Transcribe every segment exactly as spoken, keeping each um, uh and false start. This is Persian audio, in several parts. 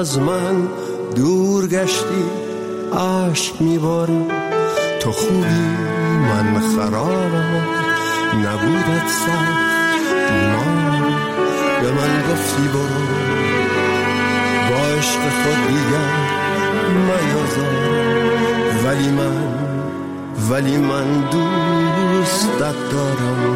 از من دور گشتی، عشق میباری. تو خوبی من خرابم، نبودت سخت بیمار. به من گفتی برو با عشق خود دیگر میازار. ولی من ولی من دوستت دارم.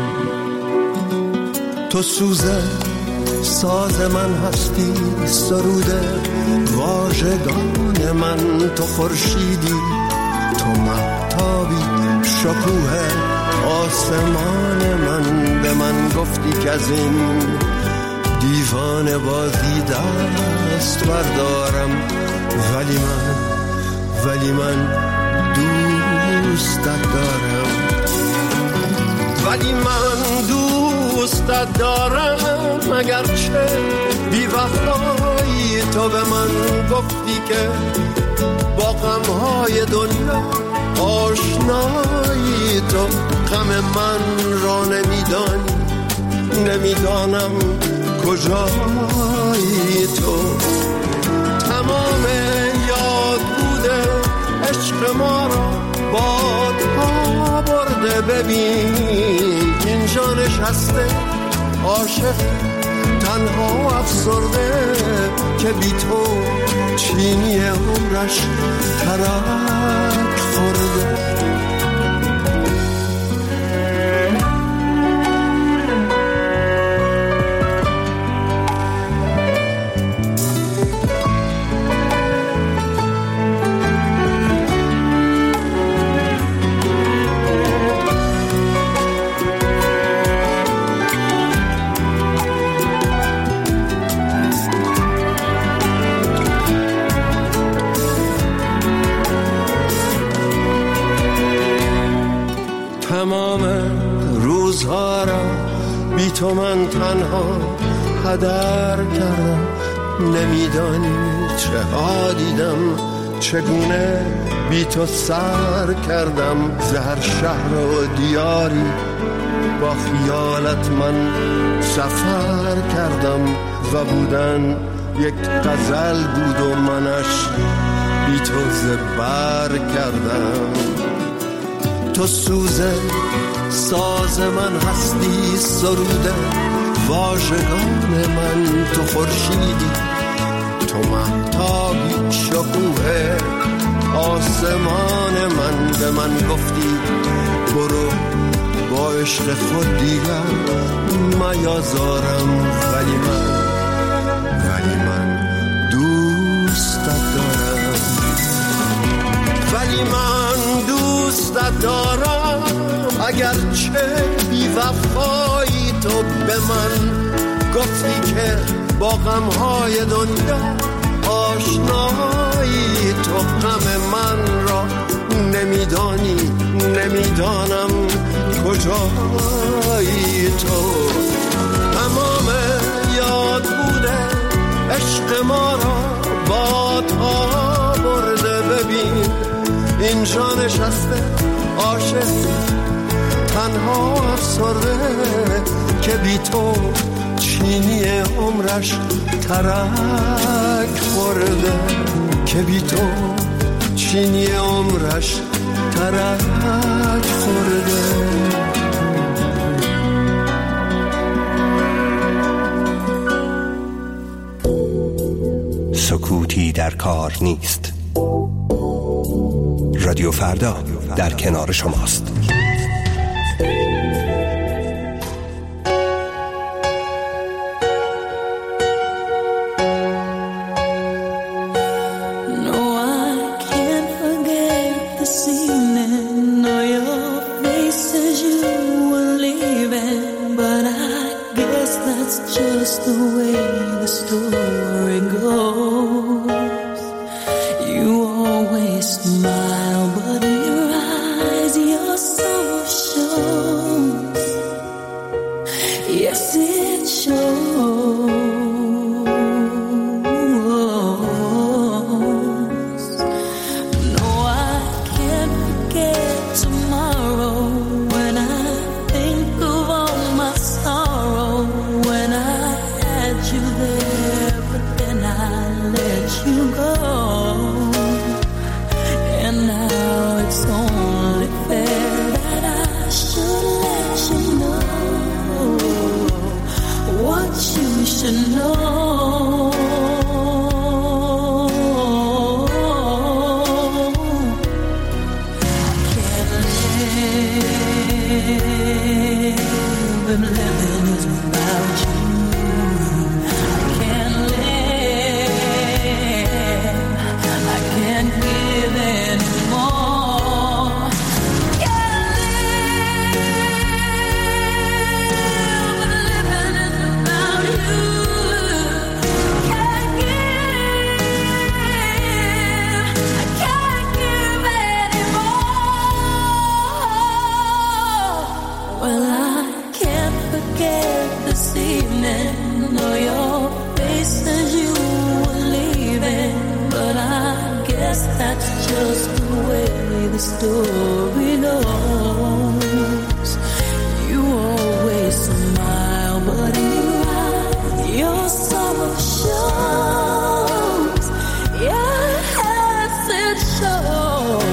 تو سوزه ساز من هستی، سروده واژگان من. تو خورشیدی، تو مهتابی، شکوه آسمان من. به من گفتی که از این دیوانه بازی دست بردارم. ولی من ولی من دوستت دارم. ولی من دوستت دارم، اگرچه بی وفایی. تو به من گفتی که با غمهای دنیا آشنایی. تو غم من را نمیدانی، نمیدانم کجایی. تو تمام یاد بوده عشق ما را بادها برده. ببین اینجا نشسته عاشق تنها افسرده، که بی تو چینی عمرش ترک خورده. تمام روزها را بی تو من تنها هدر کردم. نمیدانی چه ها دیدم، چگونه بی تو سر کردم. زهر شهر و دیاری با خیالت من سفر کردم. و بودن یک غزل بود و منش بی تو زبر کردم. تو سوزه ساز من هستی، سروده واژگان من. تو خورشیدی، تو مهتابی، شکوه آسمان من. به من گفتی برو با عشق خود دیگر میازارم. ولی من ولی من دوستت دارم. ولی من دوستت دارم، اگرچه بی وفایی. تو به من گفتی که با غمهای دنیا آشنایی. تو غم من را نمیدانی، نمیدانم کجایی. تو تمام یاد بوده عشق ما را بادها برده. ببین اینجا نشسته عاشق تنها افسرده، که بی تو چینی عمرش ترک خورده. که بی تو چینی عمرش ترک خورده. سکوتی در کار نیست. رادیو فردا در کنار شماست. You there, but then I let you you go, and now it's only fair that I should let you know what you should know. And living is without you. I can't live, I can't give anymore. Can't live, but living is without you. Can't give, I can't give anymore. Well, I forget this evening, know your face as you were leaving, but I guess that's just the way the story goes. You always smile, but in your eyes, your sorrow shows. Yes, it shows.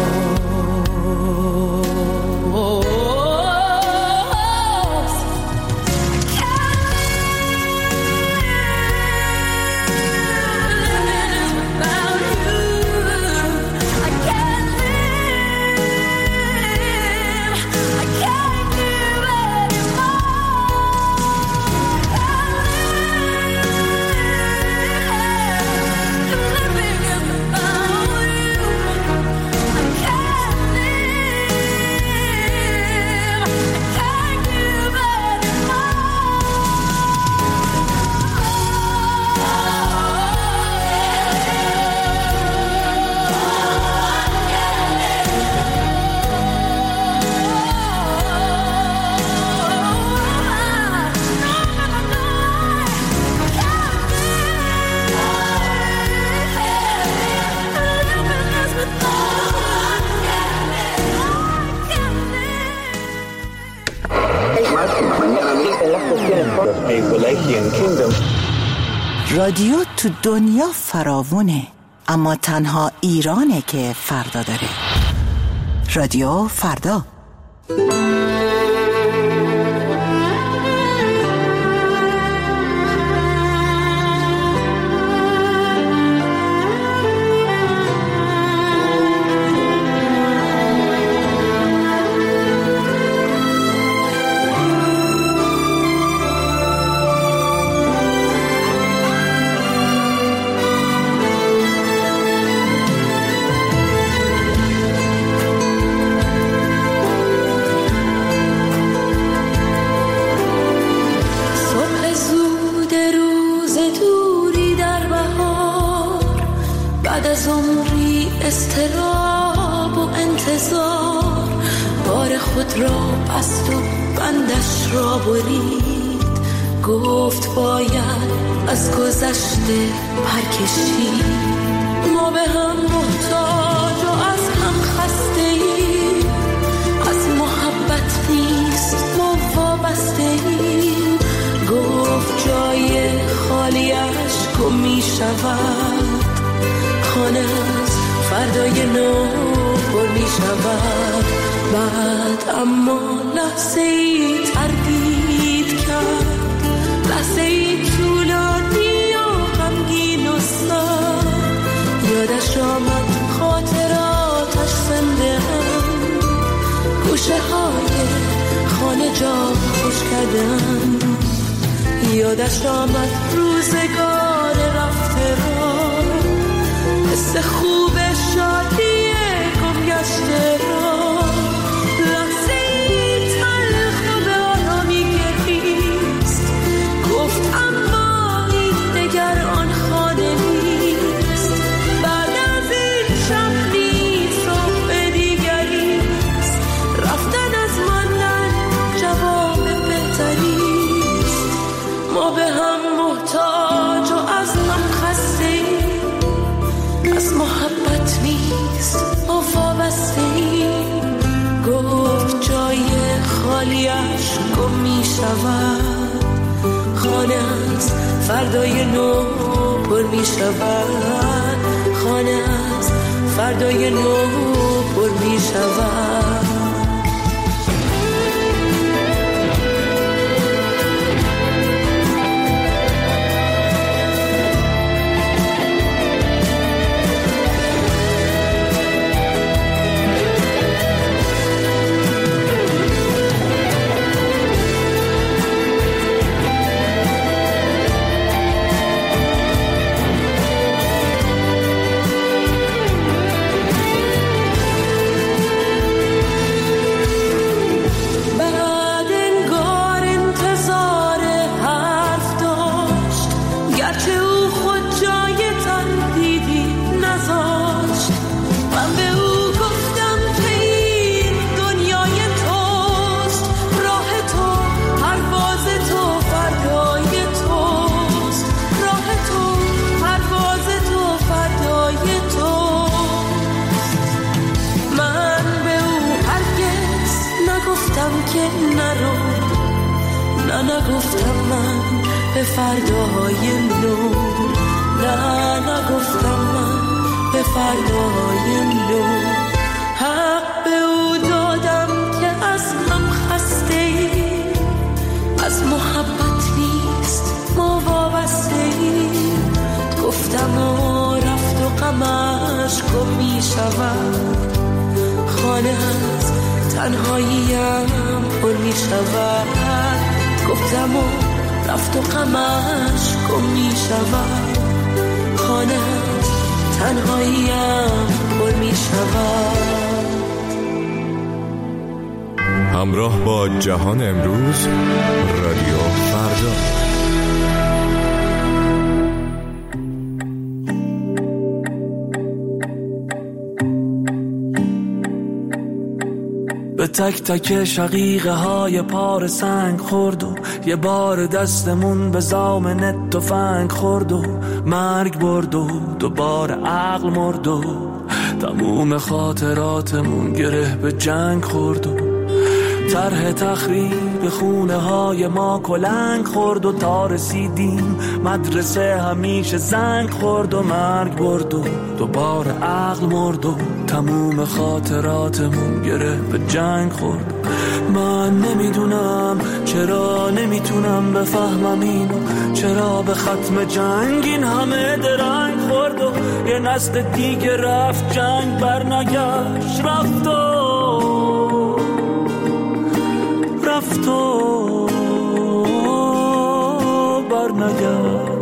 رادیو تو دنیا فراوونه، اما تنها ایرانه که فردا داره. رادیو فردا. اضطراب و انتظار بار خود را بست و بندش را برید، گفت باید از گذشته پرکشید. ما به هم محتاج و از هم خسته ایم، از محبت نیست ما وابسته ایم. گفت جای خالیش گم می شود، خانه از فردای نو پر می شود. بعد اما لحظه ای تردید کرد، لحظه ای طولانی و غمگین و سرد. یادش آمد خاطراتش زنده هم، گوشه های خانه جا خوش کردن. یادش آمد روزگار رفته را، حس خوب شادی گم گشته را. لحظه ای تلخ و به آرامی گریست، گفت اما این دگر آن خانه نیست. بعد از این شب نیست صبح دیگریست، رفتن از ماندن جواب بهتریست. ما به هم محتاج و از هم خسته ایم، از محبت نیست ما وابسته ایم. گفت جای خالیش گم می شود، خانه از فردای نو پر می شود. فردای نو پر می شود. نگفتم من به فرداهای نو، نه نگفتم من به فرداهای نو. حق به او دادم که از هم خسته ای، از محبت نیست ما وابسته ای. گفتم و رفت و غمش گم می شود، خانه از تنهاییم پر می شود. گفتم و رفت و غمش گم می شود، خانه از تنهاییم پر می شود. همراه با جهان امروز، رادیو فردا. به تک تک شقیقه های پار سنگ خورد و یه بار دستمون به زامن تفنگ خورد و مرگ برد و دوباره عقل مرد و تموم خاطراتمون گره به جنگ خورد و طرح تخریب خونه های ما کلنگ خورد و تا رسیدیم مدرسه همیشه زنگ خورد و مرگ برد و دوباره عقل مرد و تموم خاطراتمون گره به جنگ خورد. من نمیدونم چرا نمیتونم بفهمم اینو، چرا به ختم جنگ این همه درنگ خورد و یه نسل دیگه رفت جنگ برنگشت، رفت و رفت و برنگشت.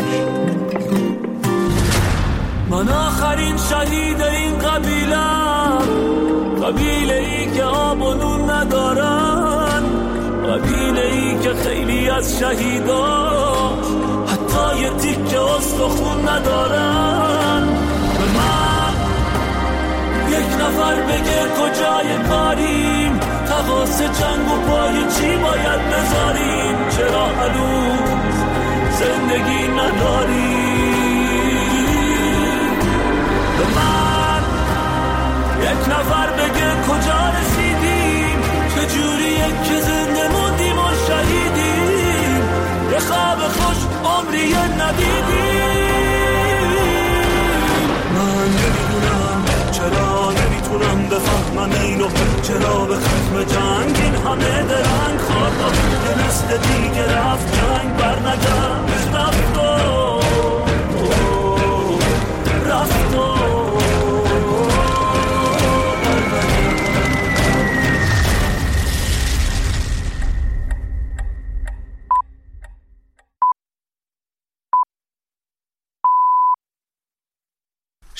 من آخرین شهید این قبیلم، قبیله ای که آب و نون ندارن، قبیله ای که خیلی از شهیداش حتی یه تیکه استخون ندارن. به من یک نفر بگه کجای کاریم، تقاس جنگ و پای چی باید بذاریم، چرا هنوز زندگی نداریم. به من یک نفر بگه کجا رسیدیم، چجوریه که زنده موندیم و شهیدیم، یه خواب خوش عمری ندیدیم. من نمیدونم چرا نمیتونم بفهمم اینو، چرا به ختم جنگ این همه درنگ خورد و یه نسل دیگه رفت